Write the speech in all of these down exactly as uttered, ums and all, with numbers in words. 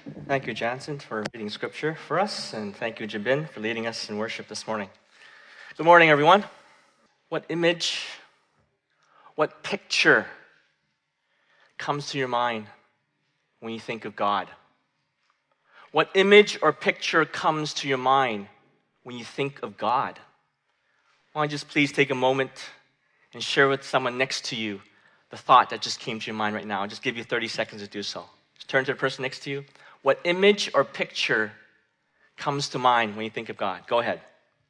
Thank you, Jansen, for reading scripture for us, and thank you, Jabin, for leading us in worship this morning. Good morning, everyone. What image, what picture comes to your mind when you think of God? What image or picture comes to your mind when you think of God? Why don't you just please take a moment and share with someone next to you the thought that just came to your mind right now. I'll just give you thirty seconds to do so. Just turn to the person next to you. What image or picture comes to mind when you think of God? Go ahead.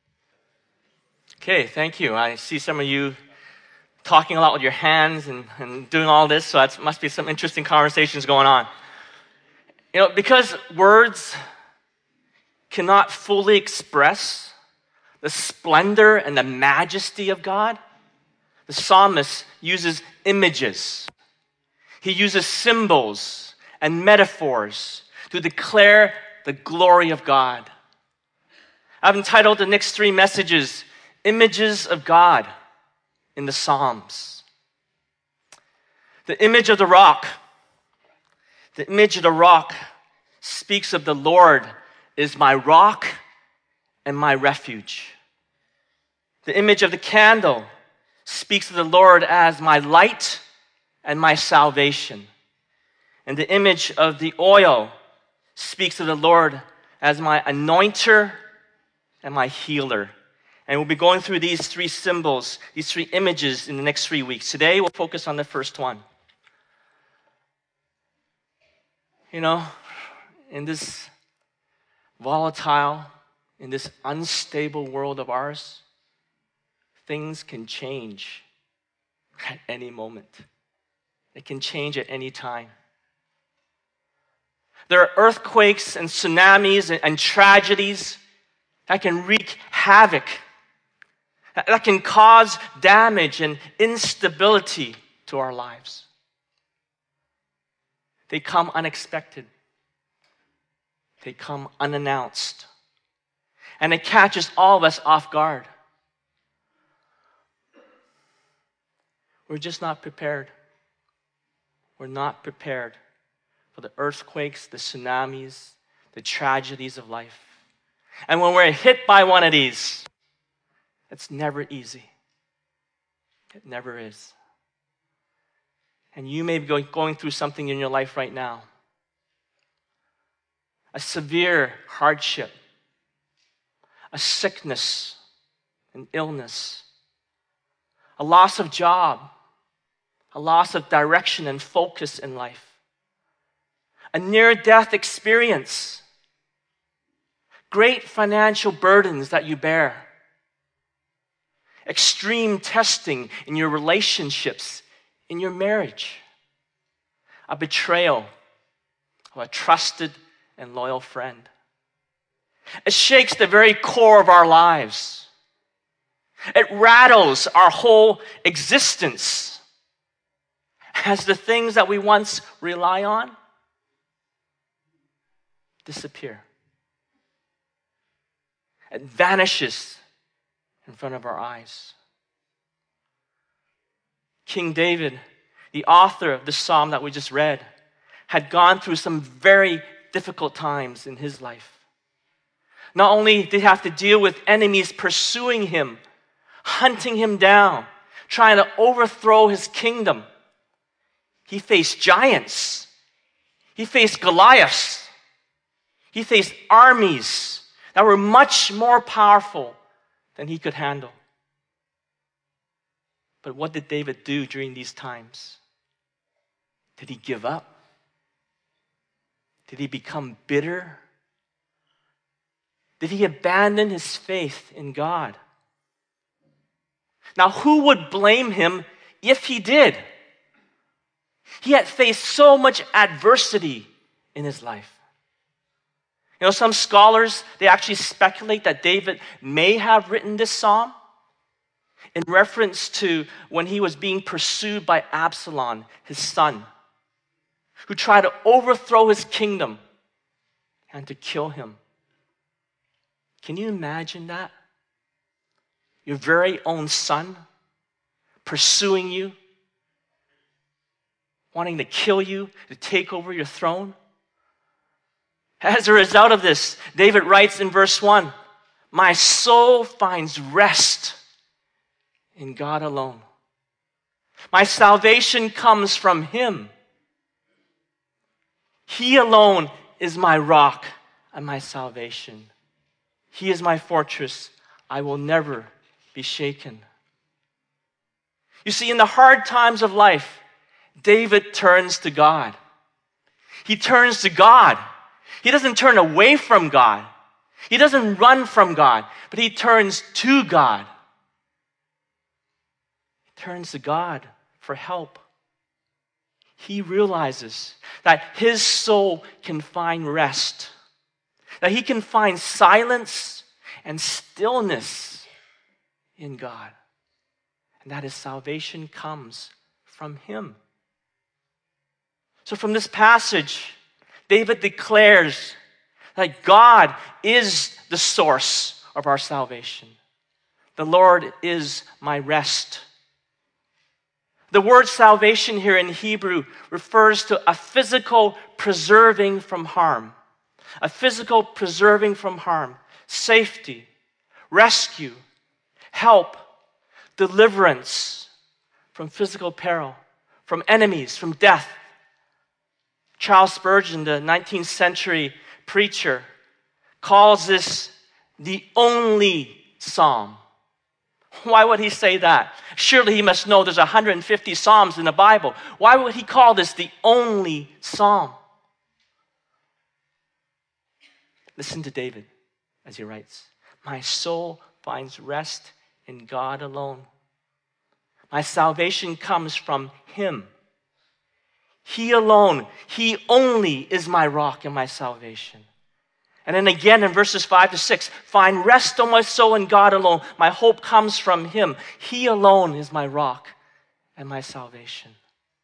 Okay, thank you. I see some of you talking a lot with your hands and, and doing all this, so that must be some interesting conversations going on. You know, because words cannot fully express the splendor and the majesty of God, the psalmist uses images. He uses symbols and metaphors to declare the glory of God. I've entitled the next three messages, Images of God in the Psalms. The image of the rock. The image of the rock speaks of the Lord is my rock and my refuge. The image of the candle speaks of the Lord as my light and my salvation. And the image of the oil speaks of the Lord as my anointer and my healer. And we'll be going through these three symbols, these three images in the next three weeks. Today, we'll focus on the first one. You know, in this volatile, in this unstable world of ours, things can change at any moment. It can change at any time. There are earthquakes and tsunamis and, and tragedies that can wreak havoc, that, that can cause damage and instability to our lives. They come unexpected. They come unannounced. And it catches all of us off guard. We're just not prepared. We're not prepared for the earthquakes, the tsunamis, the tragedies of life. And when we're hit by one of these, it's never easy. It never is. And you may be going through something in your life right now. A severe hardship, a sickness, an illness, a loss of job, a loss of direction and focus in life, a near-death experience, great financial burdens that you bear, extreme testing in your relationships, in your marriage, a betrayal of a trusted and loyal friend. It shakes the very core of our lives. It rattles our whole existence as the things that we once rely on disappear. It vanishes in front of our eyes. King David, the author of the psalm that we just read, had gone through some very difficult times in his life. Not only did he have to deal with enemies pursuing him, hunting him down, trying to overthrow his kingdom, he faced giants. He faced Goliath. He faced armies that were much more powerful than he could handle. But what did David do during these times? Did he give up? Did he become bitter? Did he abandon his faith in God? Now, who would blame him if he did? He had faced so much adversity in his life. You know, some scholars, they actually speculate that David may have written this psalm in reference to when he was being pursued by Absalom, his son, who tried to overthrow his kingdom and to kill him. Can you imagine that? Your very own son pursuing you, wanting to kill you, to take over your throne. As a result of this, David writes in verse one, my soul finds rest in God alone. My salvation comes from Him. He alone is my rock and my salvation. He is my fortress. I will never be shaken. You see, in the hard times of life, David turns to God. He turns to God. He doesn't turn away from God. He doesn't run from God, but he turns to God. He turns to God for help. He realizes that his soul can find rest, that he can find silence and stillness in God, and that his salvation comes from Him. So from this passage, David declares that God is the source of our salvation. The Lord is my rest. The word salvation here in Hebrew refers to a physical preserving from harm. A physical preserving from harm, safety, rescue, help, deliverance from physical peril, from enemies, from death. Charles Spurgeon, the nineteenth century preacher, calls this the only psalm. Why would he say that? Surely he must know there's one hundred fifty psalms in the Bible. Why would he call this the only psalm? Listen to David as he writes, my soul finds rest in God alone. My salvation comes from Him. He alone, He only is my rock and my salvation. And then again in verses five to six, find rest, O my soul, in God alone. My hope comes from Him. He alone is my rock and my salvation.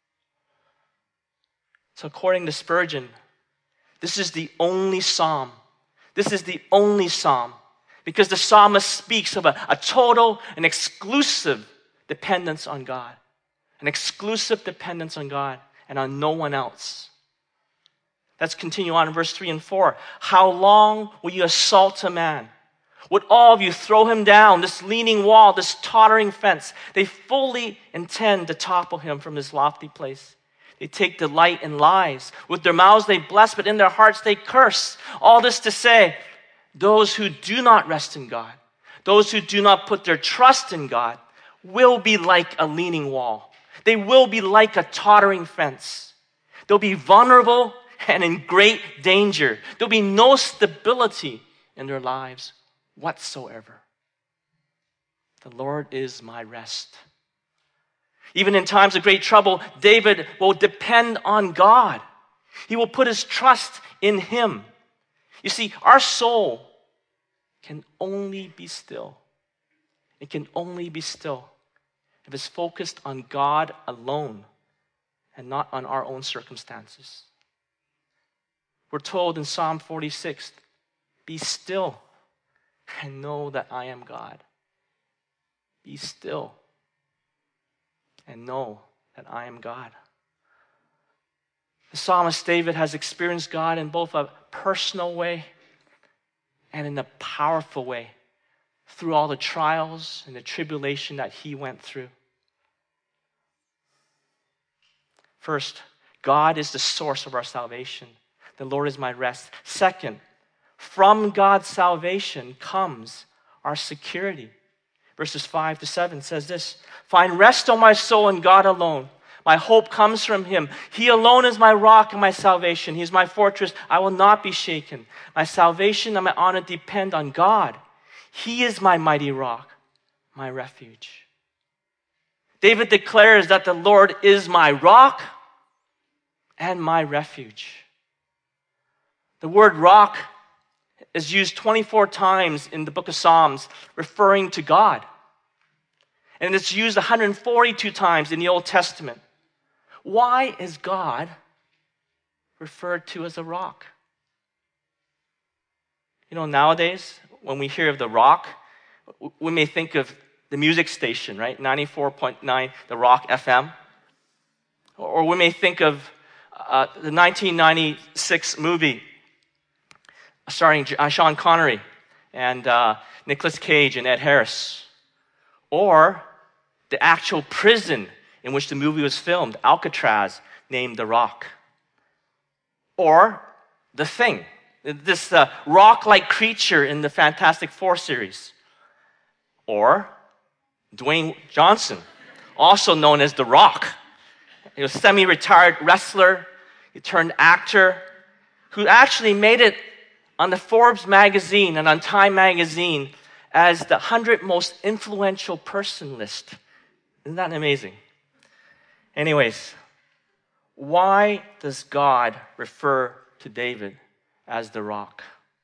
So according to Spurgeon, this is the only psalm. This is the only psalm because the psalmist speaks of a, a total and exclusive dependence on God. An exclusive dependence on God and on no one else. Let's continue on in verse three and four. How long will you assault a man? Would all of you throw him down, this leaning wall, this tottering fence? They fully intend to topple him from his lofty place. They take delight in lies. With their mouths they bless, but in their hearts they curse. All this to say, those who do not rest in God, those who do not put their trust in God, will be like a leaning wall. They will be like a tottering fence. They'll be vulnerable and in great danger. There'll be no stability in their lives whatsoever. The Lord is my rest. Even in times of great trouble, David will depend on God. He will put his trust in Him. You see, our soul can only be still. It can only be still if it's focused on God alone and not on our own circumstances. We're told in Psalm forty-six, be still and know that I am God. Be still and know that I am God. The psalmist David has experienced God in both a personal way and in a powerful way through all the trials and the tribulation that he went through. First, God is the source of our salvation. The Lord is my rest. Second, from God's salvation comes our security. Verses five to seven says this, find rest, O my soul, in God alone. My hope comes from Him. He alone is my rock and my salvation. He is my fortress. I will not be shaken. My salvation and my honor depend on God. He is my mighty rock, my refuge. David declares that the Lord is my rock and my refuge. The word rock is used twenty-four times in the book of Psalms, referring to God. And it's used one hundred forty-two times in the Old Testament. Why is God referred to as a rock? You know, nowadays, when we hear of the rock, we may think of the music station, right? ninety-four point nine, the Rock F M. Or we may think of uh, the nineteen ninety-six movie, starring uh, Sean Connery and uh, Nicolas Cage and Ed Harris. Or the actual prison in which the movie was filmed, Alcatraz, named The Rock. Or The Thing, this uh, rock-like creature in the Fantastic Four series. Or Dwayne Johnson, also known as The Rock. He was a semi-retired wrestler, he turned actor, who actually made it on the Forbes magazine and on Time magazine as the one hundred most influential person list. Isn't that amazing? Anyways, why does God refer to David as the rock?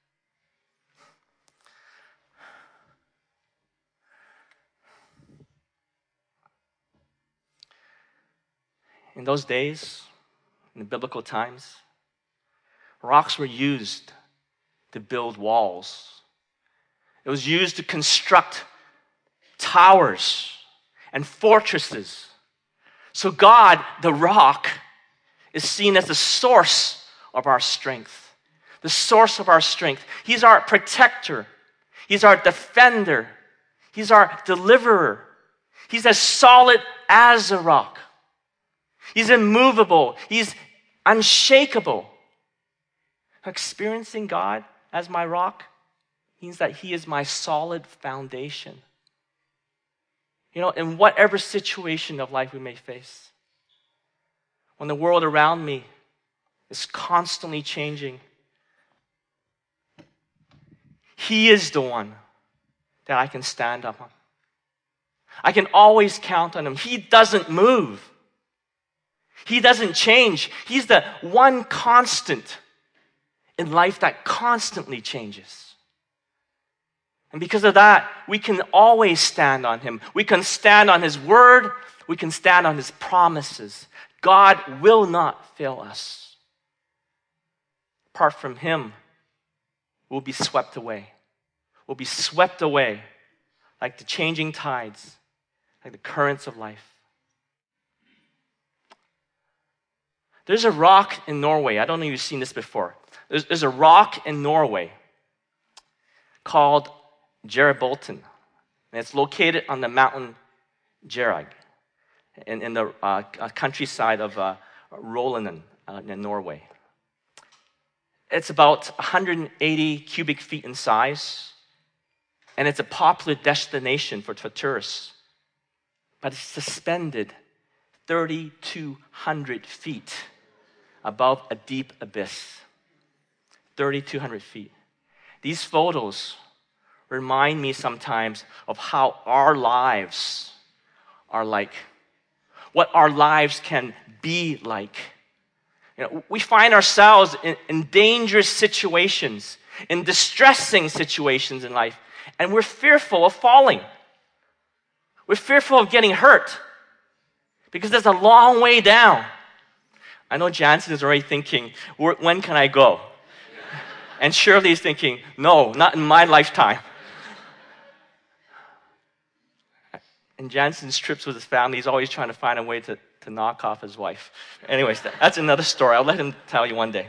In those days, in the biblical times, rocks were used to build walls. It was used to construct towers and fortresses. So God, the rock, is seen as the source of our strength. The source of our strength. He's our protector. He's our defender. He's our deliverer. He's as solid as a rock. He's immovable. He's unshakable. Experiencing God as my rock means that He is my solid foundation. You know, in whatever situation of life we may face, when the world around me is constantly changing, He is the one that I can stand up on. I can always count on Him. He doesn't move. He doesn't change. He's the one constant in life that constantly changes. And because of that, we can always stand on Him. We can stand on His word. We can stand on His promises. God will not fail us. Apart from Him, we'll be swept away. We'll be swept away like the changing tides, like the currents of life. There's a rock in Norway. I don't know if you've seen this before. There's, there's a rock in Norway called Jeribolten. And it's located on the mountain Jerag in, in the uh, countryside of uh, Rollinen uh, in Norway. It's about one hundred eighty cubic feet in size, and it's a popular destination for, for tourists. But it's suspended three thousand two hundred feet above a deep abyss. three thousand two hundred feet. These photos remind me sometimes of how our lives are like, what our lives can be like. You know, we find ourselves in, in dangerous situations, in distressing situations in life, and we're fearful of falling. We're fearful of getting hurt because there's a long way down. I know Jansen is already thinking, when can I go? And Shirley is thinking, no, not in my lifetime. In Jansen's trips with his family, he's always trying to find a way to, to knock off his wife. Anyways, that, that's another story. I'll let him tell you one day.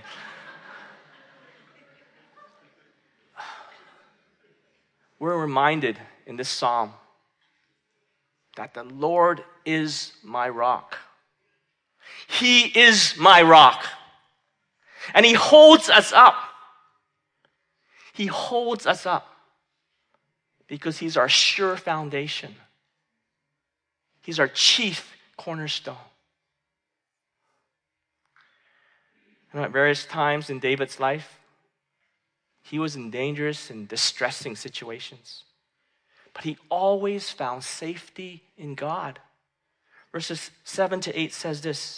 We're reminded in this psalm that the Lord is my rock. He is my rock. And He holds us up. He holds us up because He's our sure foundation. He's our chief cornerstone. And at various times in David's life, he was in dangerous and distressing situations. But he always found safety in God. Verses seven to eight says this: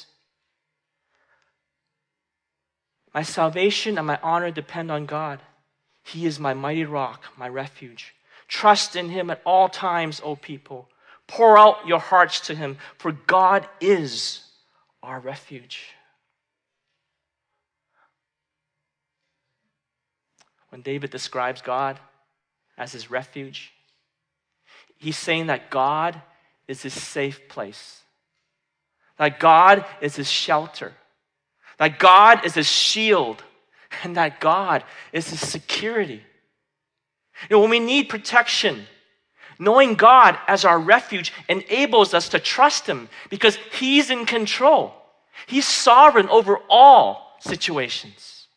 my salvation and my honor depend on God. He is my mighty rock, my refuge. Trust in Him at all times, O people. Pour out your hearts to Him, for God is our refuge. When David describes God as his refuge, he's saying that God is his safe place. That God is his shelter. That God is his shield. and that God is his security. You know, when we need protection, knowing God as our refuge enables us to trust him because he's in control. He's sovereign over all situations.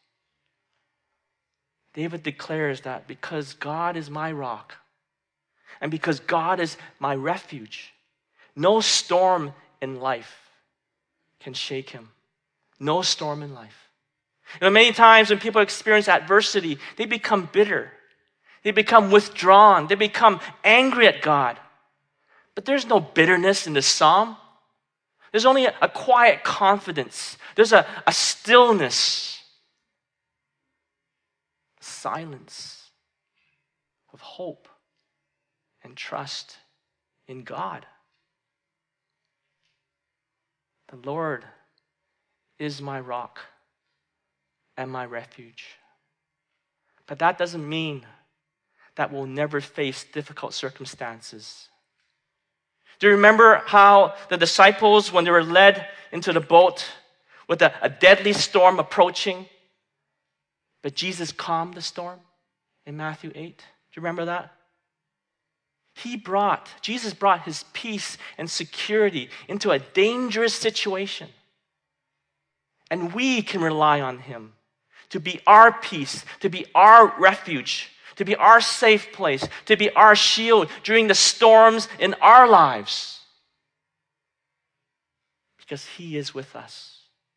David declares that because God is my rock and because God is my refuge, no storm in life can shake him. No storm in life. You know, many times when people experience adversity, they become bitter. They become withdrawn. They become angry at God. But there's no bitterness in this psalm. There's only a, a quiet confidence. There's a, a stillness, silence of hope and trust in God. The Lord is my rock and my refuge. But that doesn't mean that we'll never face difficult circumstances. Do you remember how the disciples, when they were led into the boat with a, a deadly storm approaching, but Jesus calmed the storm in Matthew eight? Do you remember that? He brought, Jesus brought his peace and security into a dangerous situation. And we can rely on him to be our peace, to be our refuge, to be our safe place, to be our shield during the storms in our lives. Because he is with us.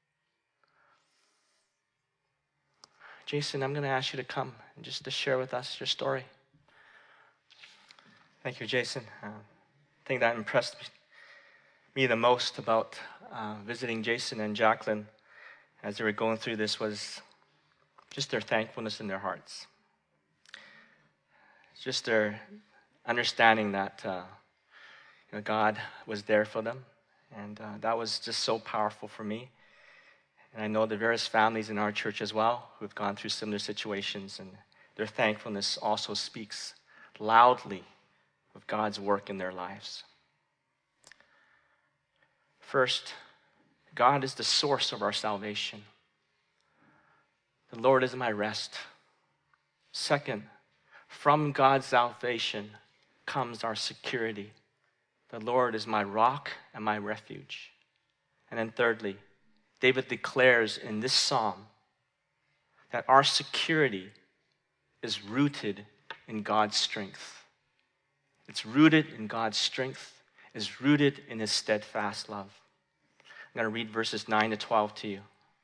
Jason, I'm going to ask you to come and just to share with us your story. Thank you, Jason. Uh, the thing that impressed me the most about uh, visiting Jason and Jacqueline as they were going through this was just their thankfulness in their hearts. Just their understanding that uh, you know, God was there for them. And uh, that was just so powerful for me. And I know the various families in our church as well who have gone through similar situations, and their thankfulness also speaks loudly of God's work in their lives. First, God is the source of our salvation. The Lord is my rest. Second, from God's salvation comes our security. The Lord is my rock and my refuge. And then thirdly, David declares in this psalm that our security is rooted in God's strength. It's rooted in God's strength. It's rooted in his steadfast love. I'm going to read verses nine to twelve to you.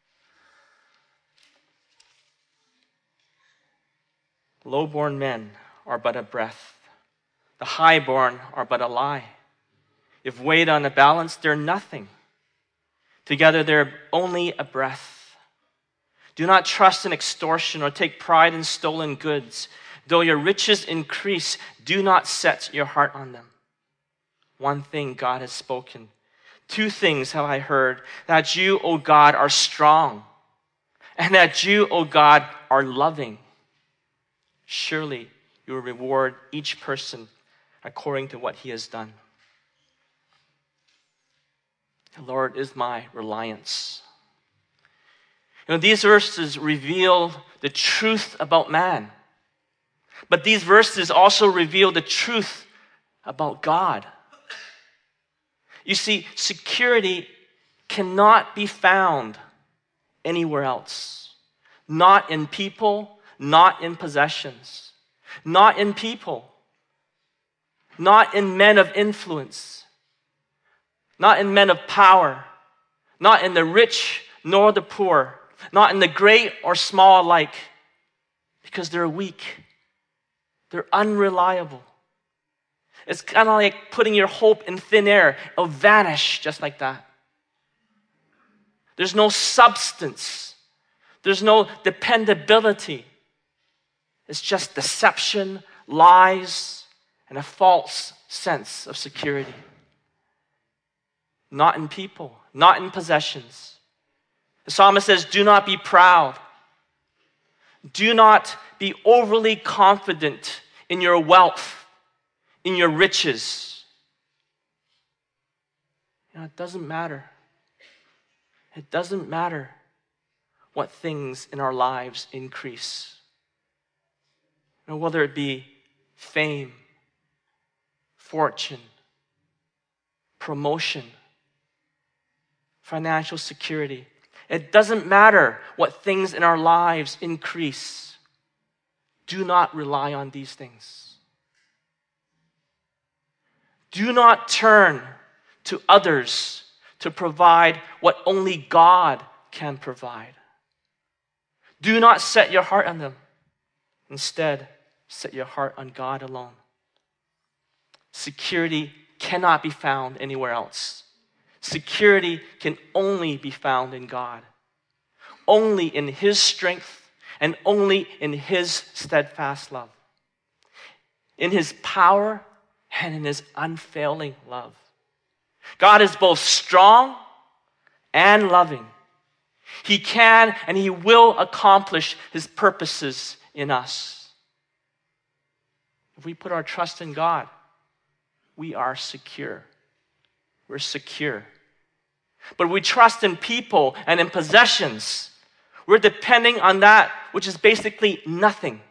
Low-born men are but a breath. The high-born are but a lie. If weighed on a balance, they're nothing. Together, they're only a breath. Do not trust in extortion or take pride in stolen goods. Though your riches increase, do not set your heart on them. One thing God has spoken. Two things have I heard, that you, O God, are strong, and that you, O God, are loving. Surely you will reward each person according to what he has done. The Lord is my reliance. You know, these verses reveal the truth about man. But these verses also reveal the truth about God. You see, security cannot be found anywhere else. Not in people, not in possessions, not in people, not in men of influence, not in men of power, not in the rich nor the poor, not in the great or small alike, because they're weak. They're unreliable. It's kind of like putting your hope in thin air. It'll vanish just like that. There's no substance. There's no dependability. It's just deception, lies, and a false sense of security. Not in people, not in possessions. The psalmist says, do not be proud. Do not be overly confident in your wealth, in your riches. You know, it doesn't matter. It doesn't matter what things in our lives increase. And whether it be fame, fortune, promotion, financial security. It doesn't matter what things in our lives increase. Do not rely on these things. Do not turn to others to provide what only God can provide. Do not set your heart on them. Instead, set your heart on God alone. Security cannot be found anywhere else. Security can only be found in God. Only in His strength and only in His steadfast love. In His power and in His unfailing love. God is both strong and loving. He can and He will accomplish His purposes in us. If we put our trust in God, we are secure. We're secure. But we trust in people and in possessions. We're depending on that which is basically nothing.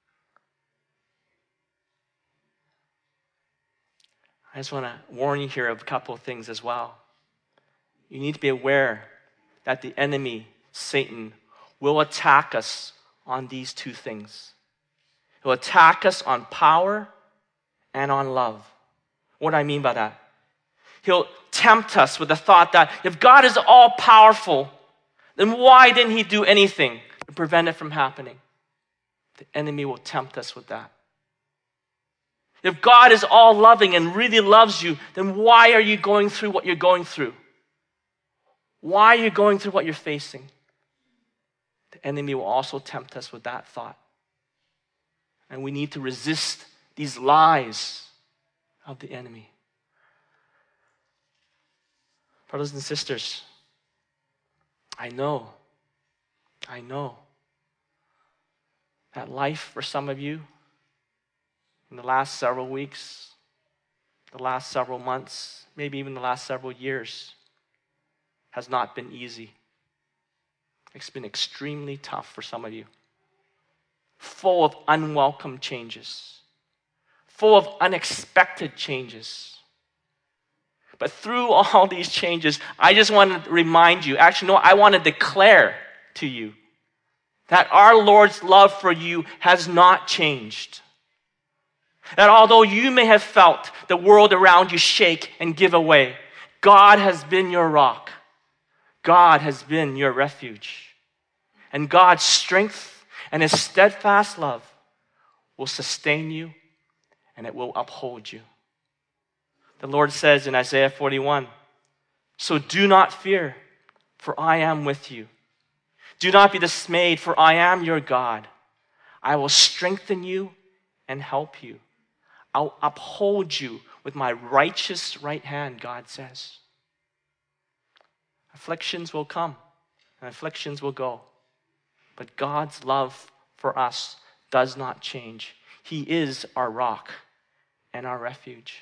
I just want to warn you here of a couple of things as well. You need to be aware that the enemy, Satan, will attack us on these two things. He'll attack us on power and on love. What do I mean by that? He'll tempt us with the thought that if God is all powerful, then why didn't He do anything to prevent it from happening? The enemy will tempt us with that. If God is all loving and really loves you, then why are you going through what you're going through? Why are you going through what you're facing? The enemy will also tempt us with that thought. And we need to resist these lies of the enemy. Brothers and sisters, I know, I know that life for some of you in the last several weeks, the last several months, maybe even the last several years has not been easy. It's been extremely tough for some of you. Full of unwelcome changes. Full of unexpected changes. But through all these changes, I just want to remind you, actually, no, I want to declare to you that our Lord's love for you has not changed. That although you may have felt the world around you shake and give away, God has been your rock. God has been your refuge. And God's strength and His steadfast love will sustain you and it will uphold you. The Lord says in Isaiah forty-one, "So do not fear, for I am with you. Do not be dismayed, for I am your God. I will strengthen you and help you. I'll uphold you with my righteous right hand," God says. Afflictions will come and afflictions will go. But God's love for us does not change. He is our rock and our refuge.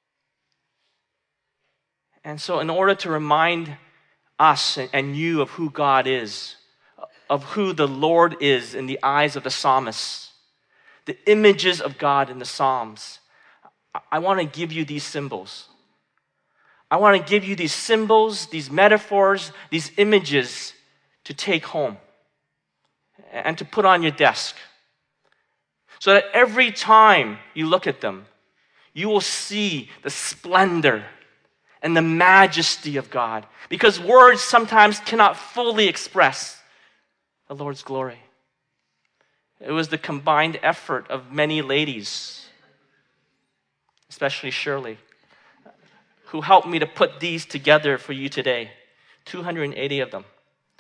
And so in order to remind us and you of who God is, of who the Lord is in the eyes of the psalmists, the images of God in the Psalms, I want to give you these symbols. I want to give you these symbols, these metaphors, these images to take home and to put on your desk. So that every time you look at them, you will see the splendor and the majesty of God. Because words sometimes cannot fully express the Lord's glory. It was the combined effort of many ladies, especially Shirley, who helped me to put these together for you today. two hundred eighty of them.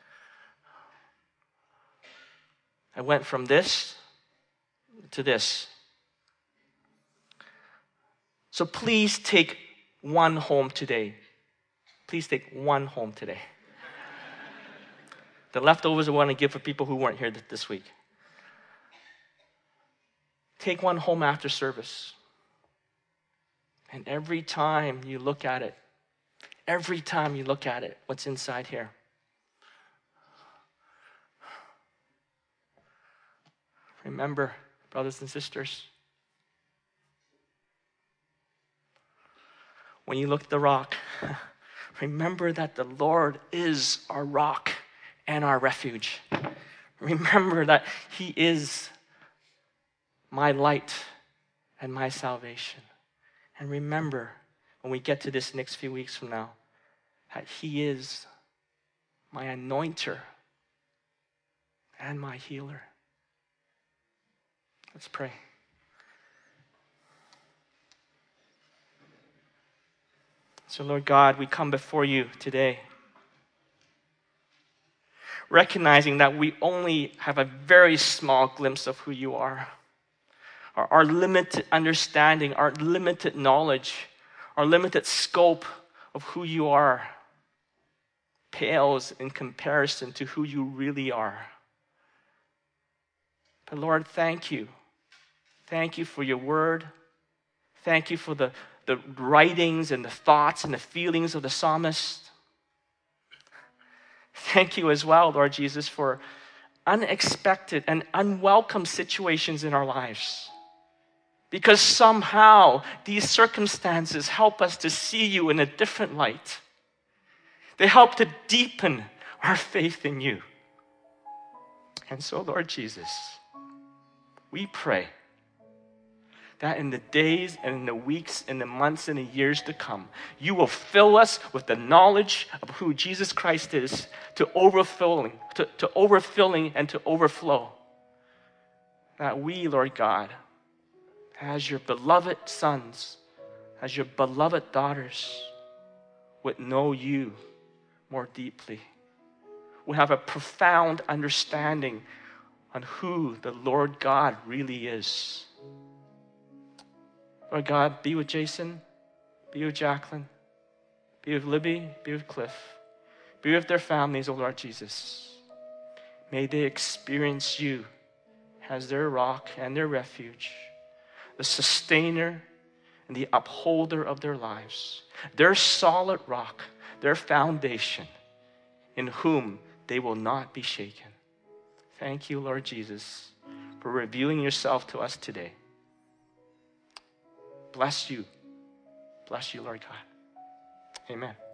I went from this to this. So please take one home today. Please take one home today. The leftovers I want to give for people who weren't here this week. Take one home after service. And every time you look at it, every time you look at it, what's inside here? Remember, brothers and sisters, when you look at the rock, remember that the Lord is our rock and our refuge. Remember that He is my light and my salvation. And remember, when we get to this next few weeks from now, that He is my anointer and my healer. Let's pray. So, Lord God, we come before you today, recognizing that we only have a very small glimpse of who you are. Our, our limited understanding, our limited knowledge, our limited scope of who you are pales in comparison to who you really are. But Lord, thank you. Thank you for your word. Thank you for the, the writings and the thoughts and the feelings of the psalmist. Thank you as well, Lord Jesus, for unexpected and unwelcome situations in our lives. Because somehow these circumstances help us to see you in a different light. They help to deepen our faith in you. And so, Lord Jesus, we pray that in the days and in the weeks and the months and the years to come, you will fill us with the knowledge of who Jesus Christ is to overflowing, to, to overfilling and to overflow. That we, Lord God, as your beloved sons, as your beloved daughters, would know you more deeply. Would have a profound understanding on who the Lord God really is. Lord God, be with Jason, be with Jacqueline, be with Libby, be with Cliff, be with their families, O Lord Jesus. May they experience you as their rock and their refuge, the sustainer and the upholder of their lives, their solid rock, their foundation, in whom they will not be shaken. Thank you, Lord Jesus, for revealing yourself to us today. Bless you. Bless you, Lord God. Amen.